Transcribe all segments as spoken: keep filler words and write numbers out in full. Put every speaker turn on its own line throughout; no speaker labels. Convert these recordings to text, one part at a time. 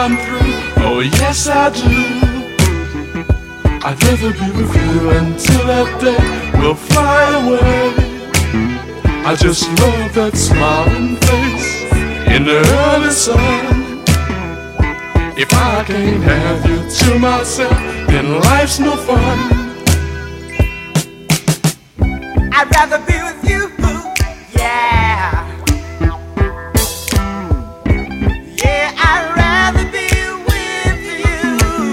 I'm through. Oh yes I do. I'd rather be with you until that day will fly away. I just love that smiling face in the early sun. If I can't have you to myself, then life's no fun.
I'd rather be with you, yeah. Yeah, I'd rather be with you.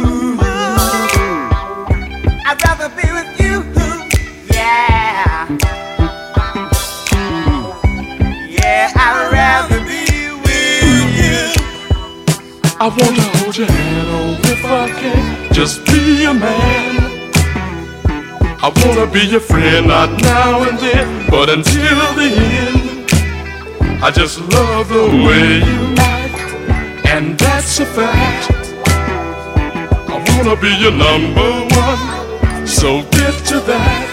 I'd rather be with you, yeah. Yeah, I'd rather be with you.
I wanna hold your hand, oh if I can, just be a man. I wanna be your friend, not now and then, but until the end. I just love the way you act, and that's a fact. I wanna be your number one, so get to that.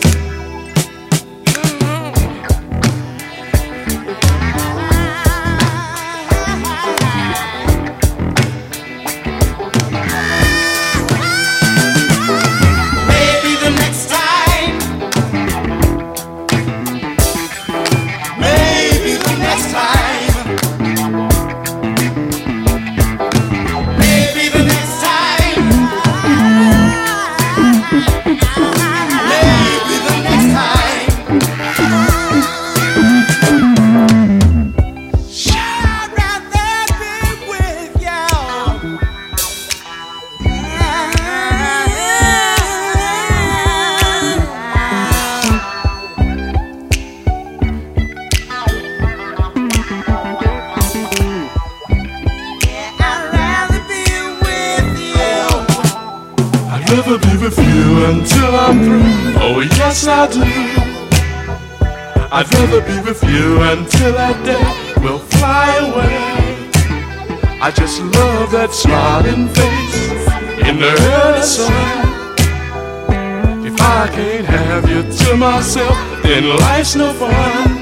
I'd rather be with you until I'm through. Oh yes I do. I'd rather be with you until that day will fly away. I just love that smiling face in the early sun. If I can't have you to myself, then life's no fun.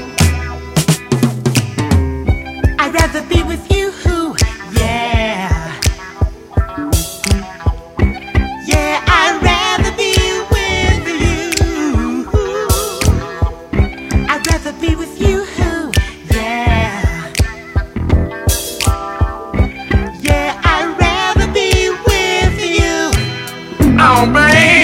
I'd rather be with you, yeah. Yeah, I'd rather be with you. I'd rather be with you, yeah. Yeah, I'd rather be with you.
Oh man.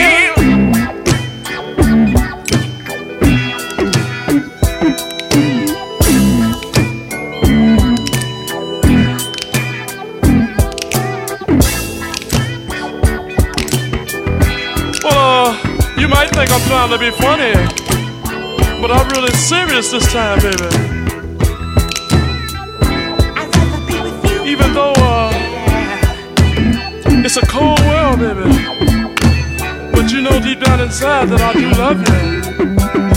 You might think I'm trying to be funny, but I'm really serious this time, baby.
I'd rather be with you.
Even though uh, it's a cold world, baby, but you know deep down inside that I do love you.